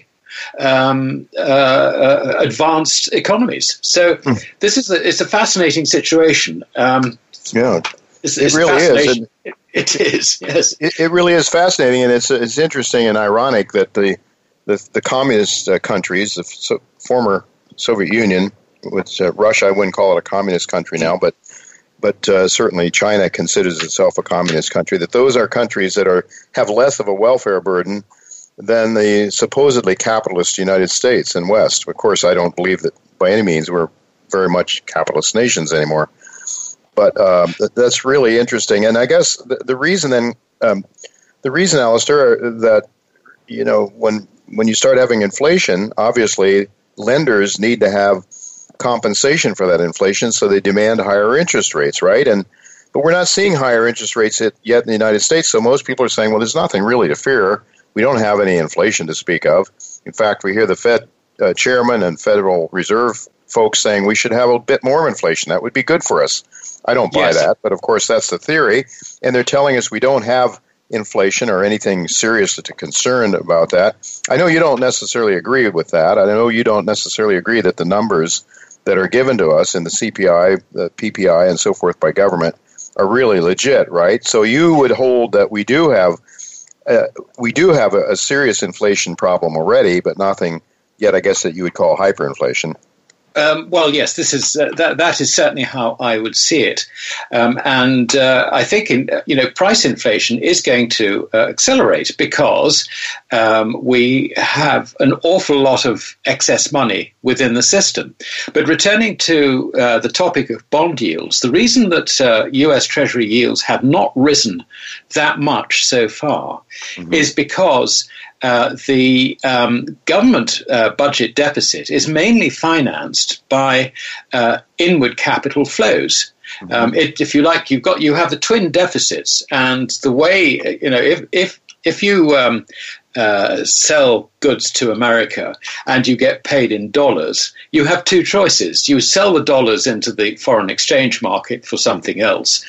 Um, uh, uh, advanced economies. So mm. this is a, it's a fascinating situation. Um, yeah, it's, it it's really is. It, it is. Yes, it, it really is fascinating, and it's it's interesting and ironic that the the, the communist uh, countries, the so, former Soviet Union, which uh, Russia, I wouldn't call it a communist country now, but but uh, certainly China considers itself a communist country. That those are countries that are have less of a welfare burden than the supposedly capitalist United States and West. Of course, I don't believe that by any means we're very much capitalist nations anymore. But um, th- that's really interesting. And I guess the, the reason then, um, the reason, Alistair, that, you know, when when you start having inflation, obviously lenders need to have compensation for that inflation, so they demand higher interest rates, right? And but we're not seeing higher interest rates yet in the United States, so most people are saying, well, there's nothing really to fear. We don't have any inflation to speak of. In fact, we hear the Fed uh, chairman and Federal Reserve folks saying we should have a bit more inflation. That would be good for us. I don't buy yes. that, but of course that's the theory. And they're telling us we don't have inflation or anything serious to concern about that. I know you don't necessarily agree with that. I know you don't necessarily agree that the numbers that are given to us in the C P I, the P P I, and so forth by government are really legit, right? So you would hold that we do have Uh, we do have a, a serious inflation problem already, but nothing yet, I guess, that you would call hyperinflation. Um, well, yes, this is uh, that. That is certainly how I would see it, um, and uh, I think in, you know price inflation is going to uh, accelerate because um, we have an awful lot of excess money within the system. But returning to uh, the topic of bond yields, the reason that uh, U S Treasury yields have not risen that much so far mm-hmm. is because Uh, the um, government uh, budget deficit is mainly financed by uh, inward capital flows. Mm-hmm. Um, it, if you like, you've got you have the twin deficits, and the way you know if if if you um, uh, sell goods to America and you get paid in dollars, you have two choices: you sell the dollars into the foreign exchange market for something else,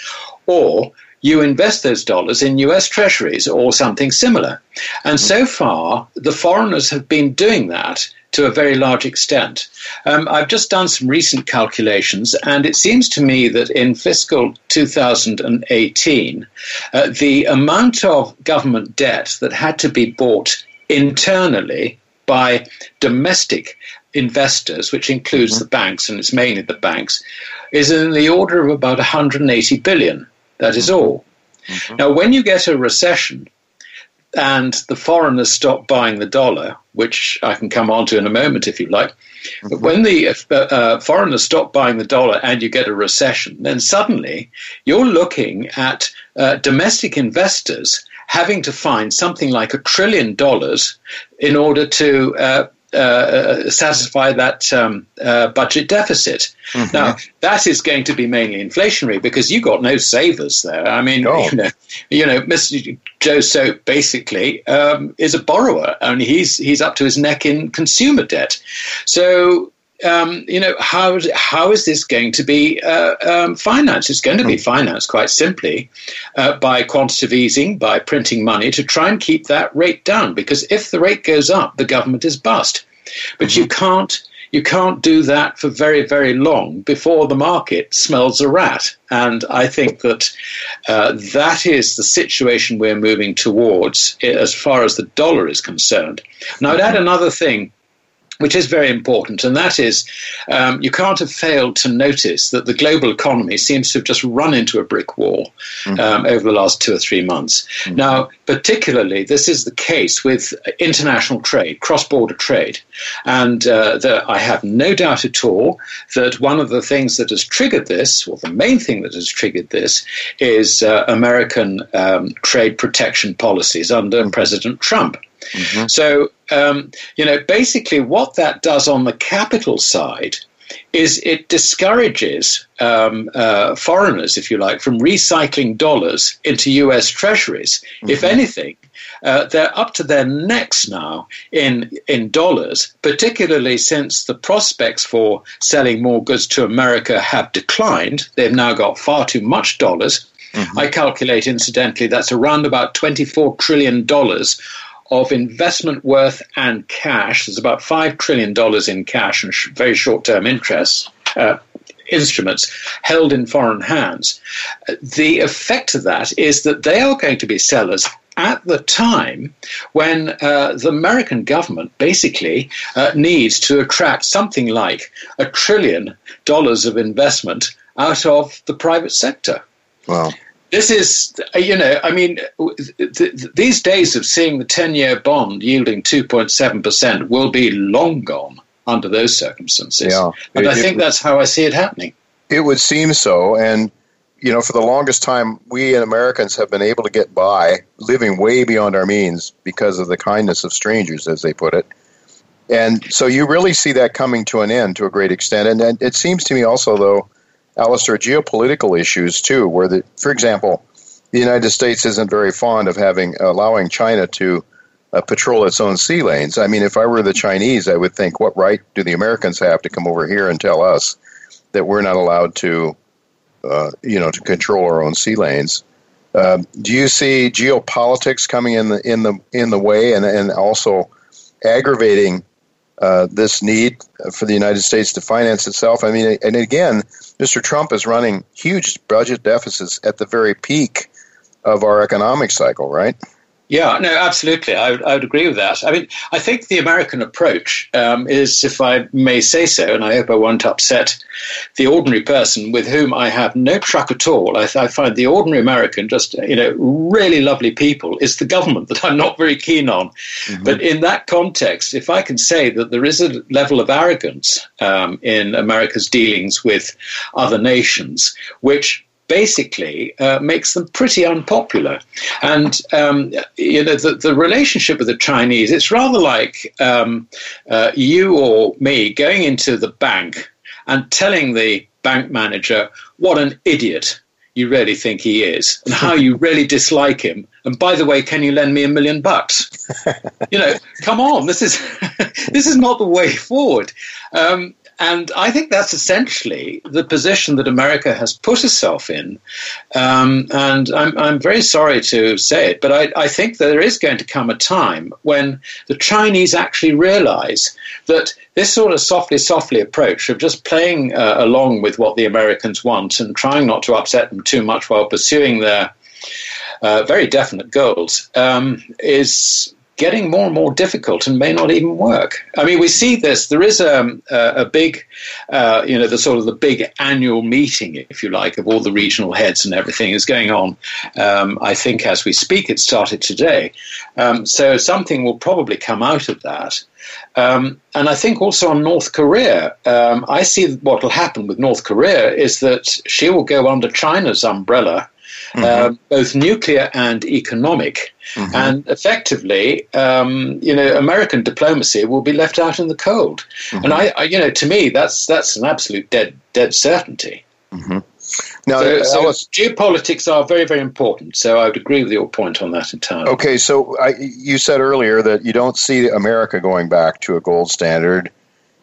or you invest those dollars in U S treasuries or something similar. And so far, the foreigners have been doing that to a very large extent. Um, I've just done some recent calculations, and it seems to me that in fiscal two thousand eighteen, uh, the amount of government debt that had to be bought internally by domestic investors, which includes mm-hmm. the banks, and it's mainly the banks, is in the order of about one hundred eighty billion. That is all. Mm-hmm. Now, when you get a recession and the foreigners stop buying the dollar, which I can come on to in a moment if you like, mm-hmm. but when the uh, uh, foreigners stop buying the dollar and you get a recession, then suddenly you're looking at uh, domestic investors having to find something like a trillion dollars in order to uh, Uh, satisfy that um, uh, budget deficit. Mm-hmm. Now, that is going to be mainly inflationary because you got no savers there. I mean, oh. you know, you know, Mister Joe Soap basically um, is a borrower, and he's he's up to his neck in consumer debt. So um, you know, how how is this going to be uh, um, financed? It's going to be financed quite simply uh, by quantitative easing, by printing money to try and keep that rate down. Because if the rate goes up, the government is bust. But mm-hmm. you can't you can't do that for very, very long before the market smells a rat. And I think that uh, that is the situation we're moving towards as far as the dollar is concerned. Now, I'd add another thing, which is very important, and that is um, you can't have failed to notice that the global economy seems to have just run into a brick wall mm-hmm. um, over the last two or three months. Mm-hmm. Now, particularly, this is the case with international trade, cross-border trade. And uh, the, I have no doubt at all that one of the things that has triggered this, or the main thing that has triggered this, is uh, American um, trade protection policies under mm-hmm. President Trump. Mm-hmm. So, um, you know, basically what that does on the capital side is it discourages um, uh, foreigners, if you like, from recycling dollars into U S treasuries. Mm-hmm. If anything, uh, they're up to their necks now in in dollars, particularly since the prospects for selling more goods to America have declined. They've now got far too much dollars. Mm-hmm. I calculate, incidentally, that's around about twenty-four trillion dollars of investment worth and cash. There's about five trillion dollars in cash and sh- very short-term interest uh, instruments held in foreign hands. The effect of that is that they are going to be sellers at the time when uh, the American government basically uh, needs to attract something like a trillion dollars of investment out of the private sector. Wow. This is, you know, I mean, th- th- these days of seeing the ten-year bond yielding two point seven percent will be long gone under those circumstances. Yeah. And it, I think it, that's how I see it happening. It would seem so. And, you know, for the longest time, we Americans have been able to get by living way beyond our means because of the kindness of strangers, as they put it. And so you really see that coming to an end to a great extent. And, and it seems to me also, though, Alistair, geopolitical issues, too, where, the, for example, the United States isn't very fond of having allowing China to uh, patrol its own sea lanes. I mean, if I were the Chinese, I would think, what right do the Americans have to come over here and tell us that we're not allowed to, uh, you know, to control our own sea lanes? Uh, do you see geopolitics coming in the in the in the way and and also aggravating Uh, this need for the United States to finance itself? I mean, and again, Mister Trump is running huge budget deficits at the very peak of our economic cycle, right? Yeah, no, absolutely. I would, I would agree with that. I mean, I think the American approach um, is, if I may say so, and I hope I won't upset the ordinary person with whom I have no truck at all. I, I find the ordinary American just, you know, really lovely people. It's the government that I'm not very keen on. Mm-hmm. But in that context, if I can say that there is a level of arrogance um, in America's dealings with other nations, which basically uh, makes them pretty unpopular. And, um, you know, the, the relationship with the Chinese, it's rather like um, uh, you or me going into the bank and telling the bank manager what an idiot you really think he is and how you really dislike him. And by the way, can you lend me a million bucks? You know, come on, this is this is not the way forward. Um, And I think that's essentially the position that America has put itself in. Um, and I'm, I'm very sorry to say it, but I, I think that there is going to come a time when the Chinese actually realize that this sort of softly, softly approach of just playing uh, along with what the Americans want and trying not to upset them too much while pursuing their uh, very definite goals um, is getting more and more difficult and may not even work. I mean, we see this. There is a, a, a big, uh, you know, the sort of the big annual meeting, if you like, of all the regional heads and everything is going on. Um, I think as we speak, it started today. Um, so something will probably come out of that. Um, and I think also on North Korea, um, I see what will happen with North Korea is that she will go under China's umbrella, mm-hmm. uh, both nuclear and economic. Mm-hmm. And effectively, um, you know, American diplomacy will be left out in the cold. Mm-hmm. And I, I, you know, to me, that's that's an absolute dead dead certainty. Mm-hmm. Now, so, so Alice, geopolitics are very, very important. So I would agree with your point on that entirely. Okay, so I, you said earlier that you don't see America going back to a gold standard.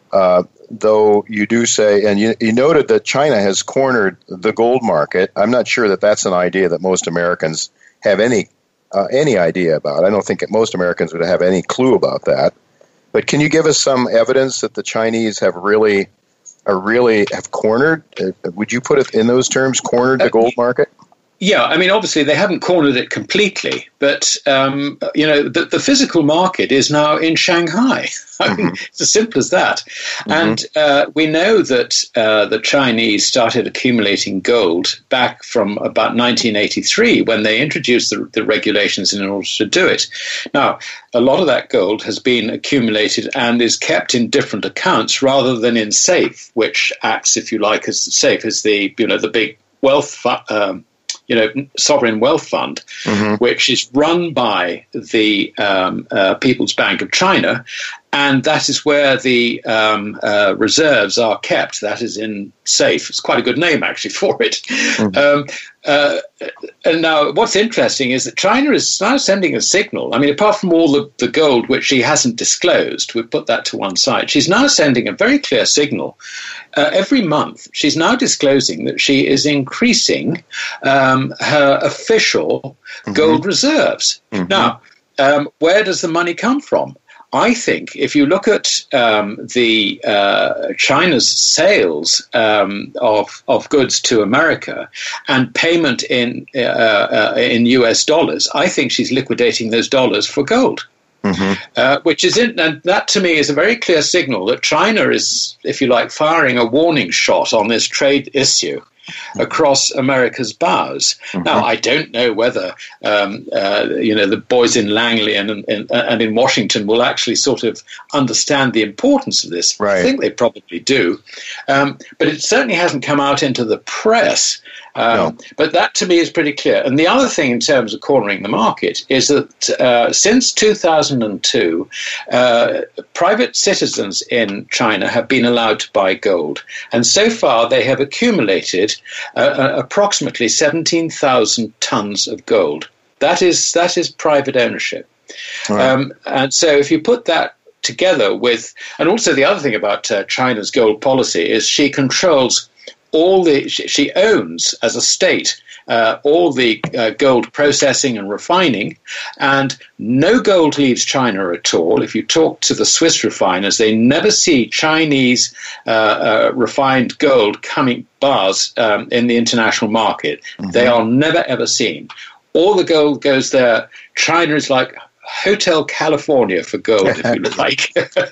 Uh, though you do say, and you, you noted that China has cornered the gold market. I'm not sure that that's an idea that most Americans have any uh, any idea about. I don't think that most Americans would have any clue about that. But can you give us some evidence that the Chinese have really, are really have cornered? Uh, would you put it in those terms, cornered the gold market? Yeah, I mean, obviously they haven't cornered it completely, but, um, you know, the, the physical market is now in Shanghai. I mean, mm-hmm. It's as simple as that. Mm-hmm. And uh, we know that uh, the Chinese started accumulating gold back from about nineteen eighty-three when they introduced the, the regulations in order to do it. Now, a lot of that gold has been accumulated and is kept in different accounts rather than in safe, which acts, if you like, as safe as the, you know, the big wealth fund. Um, you know, sovereign wealth fund, mm-hmm. which is run by the um, uh, People's Bank of China, and that is where the um, uh, reserves are kept. That is in safe. It's quite a good name, actually, for it. Mm-hmm. Um, uh, and now what's interesting is that China is now sending a signal. I mean, apart from all the, the gold, which she hasn't disclosed, we put that to one side, she's now sending a very clear signal. Uh, every month, she's now disclosing that she is increasing um, her official mm-hmm. gold reserves. Mm-hmm. Now, um, where does the money come from? I think if you look at um, the uh, China's sales um, of of goods to America and payment in uh, uh, in U S dollars, I think she's liquidating those dollars for gold. Mm-hmm. Uh, which is in, and that to me is a very clear signal that China is, if you like, firing a warning shot on this trade issue across America's bows. Mm-hmm. Now, I don't know whether um, uh, you know the boys in Langley and, and and in Washington will actually sort of understand the importance of this. Right. I think they probably do, um, but it certainly hasn't come out into the press. Um, no. But that, to me, is pretty clear. And the other thing in terms of cornering the market is that uh, since two thousand two, uh, private citizens in China have been allowed to buy gold. And so far, they have accumulated uh, uh, approximately seventeen thousand tons of gold. That is, that is private ownership. Right. Um, and so if you put that together with, and also the other thing about uh, China's gold policy is she controls all the, she owns as a state uh, all the uh, gold processing and refining, and no gold leaves China at all. If you talk to the Swiss refiners, they never see Chinese uh, uh, refined gold coming bars um, in the international market. Mm-hmm. They are never, ever seen. All the gold goes there. China is like Hotel California for gold, if you like.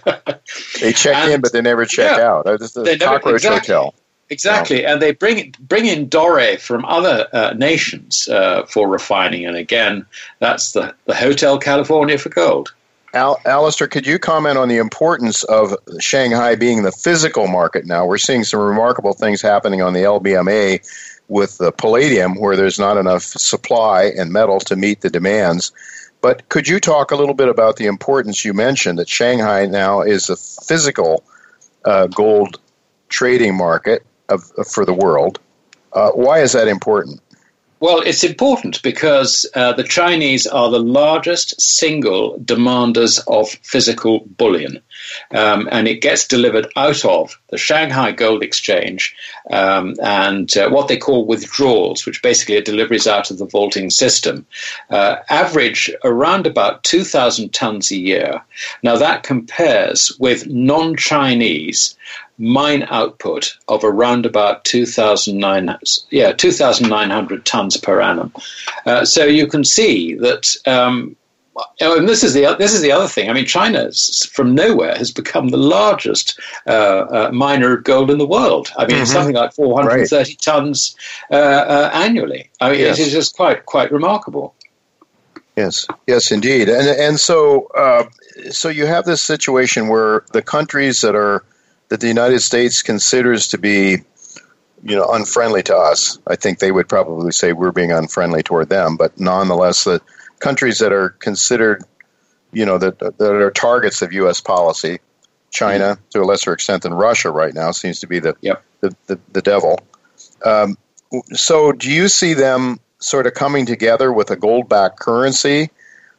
They check and, in, but they never check yeah, out. It's the cockroach exactly. hotel. Exactly, yeah. And they bring bring in doré from other uh, nations uh, for refining, and again, that's the, the Hotel California for gold. Al, Alistair, could you comment on the importance of Shanghai being the physical market now? We're seeing some remarkable things happening on the L B M A with the palladium, where there's not enough supply and metal to meet the demands. But could you talk a little bit about the importance you mentioned that Shanghai now is a physical uh, gold trading market Of, of, for the world? Uh, why is that important? Well, it's important because uh, the Chinese are the largest single demanders of physical bullion, um, and it gets delivered out of the Shanghai Gold Exchange um, and uh, what they call withdrawals, which basically are deliveries out of the vaulting system, uh, average around about two thousand tons a year. Now, that compares with non-Chinese mine output of around about two thousand nine hundred, yeah, two thousand nine hundred tons per annum. Uh, so you can see that, um, and this is the this is the other thing. I mean, China from nowhere has become the largest uh, uh, miner of gold in the world. I mean, mm-hmm. it's something like four hundred thirty right. tons uh, uh, annually. I mean, yes. It is just quite quite remarkable. Yes, yes, indeed, and and so uh, so you have this situation where the countries that are that the United States considers to be, you know, unfriendly to us. I think they would probably say we're being unfriendly toward them, but nonetheless, the countries that are considered, you know, that that are targets of U S policy, China mm-hmm. to a lesser extent than Russia right now seems to be the yep. the, the, the devil. Um, so, do you see them sort of coming together with a gold-backed currency,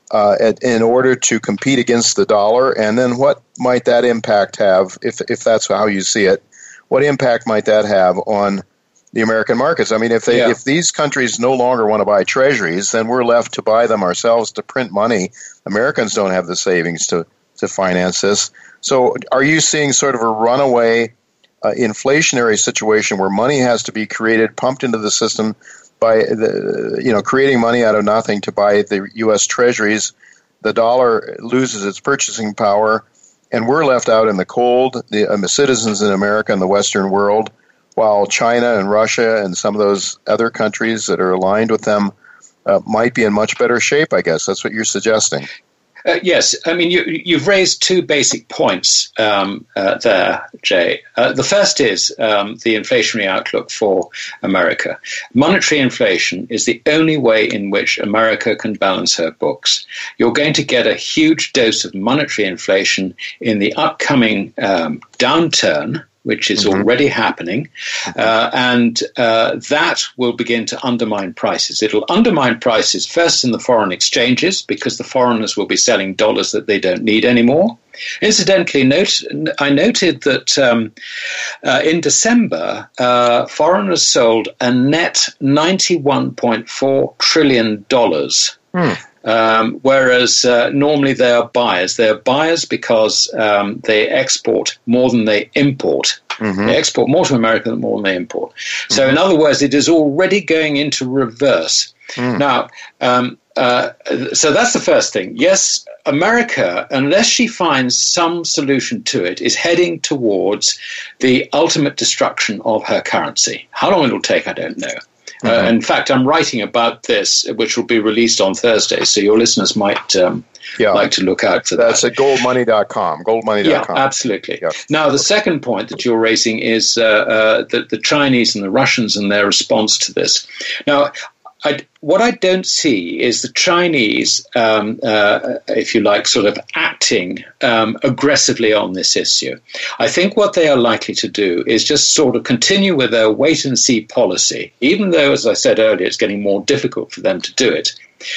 uh, in order to compete against the dollar? And then what might that impact have, if if that's how you see it, what impact might that have on the American markets? I mean, if they yeah. if these countries no longer want to buy treasuries, then we're left to buy them ourselves to print money. Americans don't have the savings to, to finance this. So are you seeing sort of a runaway uh, inflationary situation where money has to be created, pumped into the system by the, you know, creating money out of nothing to buy the U S treasuries? The dollar loses its purchasing power, and we're left out in the cold, the um, citizens in America and the Western world, while China and Russia and some of those other countries that are aligned with them uh, might be in much better shape, I guess. That's what you're suggesting. Uh, yes. I mean, you, you've raised two basic points um, uh, there, Jay. Uh, the first is um, the inflationary outlook for America. Monetary inflation is the only way in which America can balance her books. You're going to get a huge dose of monetary inflation in the upcoming um, downturn, which is mm-hmm. already happening, uh, and uh, that will begin to undermine prices. It'll undermine prices first in the foreign exchanges, because the foreigners will be selling dollars that they don't need anymore. Incidentally, note, I noted that um, uh, in December, uh, foreigners sold a net ninety-one point four trillion dollars. Mm. Um, whereas uh, normally they are buyers. They are buyers because um, they export more than they import. Mm-hmm. They export more to America than more than they import. So mm-hmm. in other words, it is already going into reverse. Mm. Now, um, uh, so that's the first thing. Yes, America, unless she finds some solution to it, is heading towards the ultimate destruction of her currency. How long it will take, I don't know. Uh, mm-hmm. In fact, I'm writing about this, which will be released on Thursday, so your listeners might um, yeah. like to look out for that. That's at gold money dot com, gold money dot com. Yeah, absolutely. Yeah. Now, the second point that you're raising is uh, uh, the, the Chinese and the Russians and their response to this. Now, I, what I don't see is the Chinese, um, uh, if you like, sort of acting um, aggressively on this issue. I think what they are likely to do is just sort of continue with their wait-and-see policy, even though, as I said earlier, it's getting more difficult for them to do it.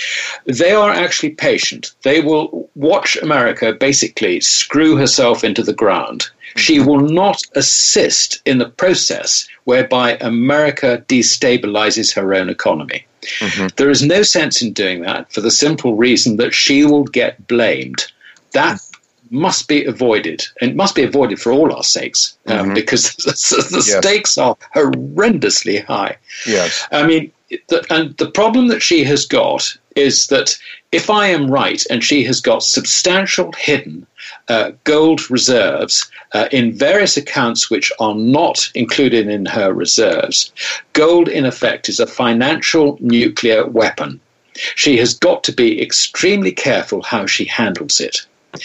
They are actually patient. They will watch America basically screw herself into the ground. She will not assist in the process whereby America destabilizes her own economy. Mm-hmm. There is no sense in doing that for the simple reason that she will get blamed. That mm-hmm. must be avoided, and it must be avoided for all our sakes, um, mm-hmm. because the, the yes. stakes are horrendously high. Yes. I mean, the, and the problem that she has got is that if I am right, and she has got substantial hidden uh, gold reserves uh, in various accounts which are not included in her reserves, gold in effect is a financial nuclear weapon. She has got to be extremely careful how she handles it.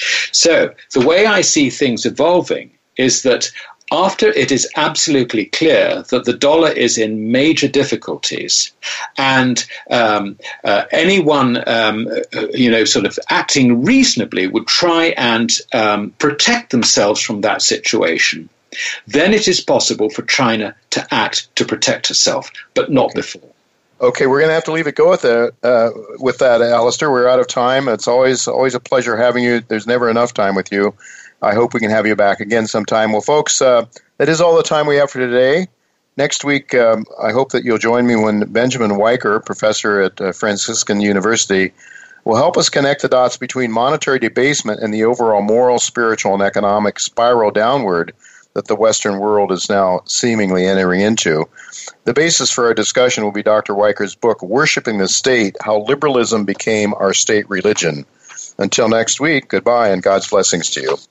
So the way I see things evolving is that after it is absolutely clear that the dollar is in major difficulties, and um, uh, anyone, um, you know, sort of acting reasonably would try and um, protect themselves from that situation, then it is possible for China to act to protect herself, but not okay. before. Okay, we're going to have to leave it go with that, uh, with that, Alistair. We're out of time. It's always always a pleasure having you. There's never enough time with you. I hope we can have you back again sometime. Well, folks, uh, that is all the time we have for today. Next week, um, I hope that you'll join me when Benjamin Weicker, professor at uh, Franciscan University, will help us connect the dots between monetary debasement and the overall moral, spiritual, and economic spiral downward that the Western world is now seemingly entering into. The basis for our discussion will be Doctor Weicker's book, Worshipping the State, How Liberalism Became Our State Religion. Until next week, goodbye and God's blessings to you.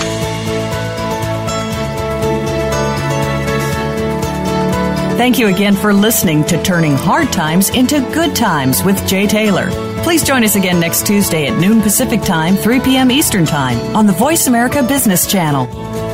Thank you again for listening to Turning Hard Times into Good Times with Jay Taylor. Please join us again next Tuesday at noon Pacific Time, three p.m. Eastern Time on the Voice America Business Channel.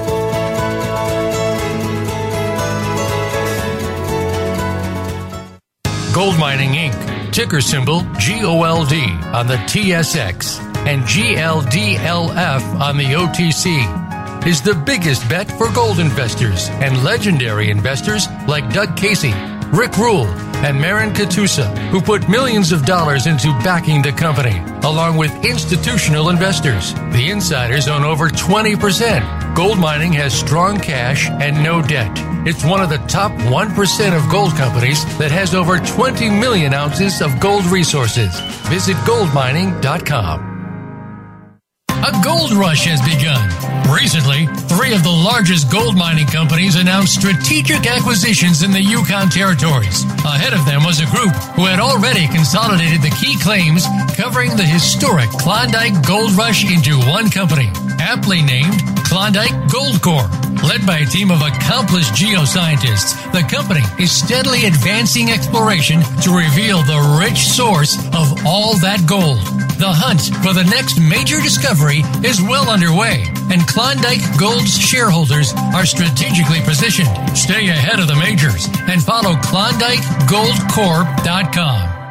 Gold Mining Incorporated, ticker symbol G O L D on the T S X and G L D L F on the O T C, is the biggest bet for gold investors and legendary investors like Doug Casey, Rick Rule, and Marin Katusa, who put millions of dollars into backing the company, along with institutional investors. The insiders own over twenty percent. Gold mining has strong cash and no debt. It's one of the top one percent of gold companies that has over twenty million ounces of gold resources. Visit gold mining dot com. A gold rush has begun. Recently, three of the largest gold mining companies announced strategic acquisitions in the Yukon territories. Ahead of them was a group who had already consolidated the key claims covering the historic Klondike Gold Rush into one company, aptly named Klondike Gold Corp. Led by a team of accomplished geoscientists, the company is steadily advancing exploration to reveal the rich source of all that gold. The hunt for the next major discovery is well underway, and Klondike Gold's shareholders are strategically positioned. Stay ahead of the majors and follow Klondike Gold Corp dot com.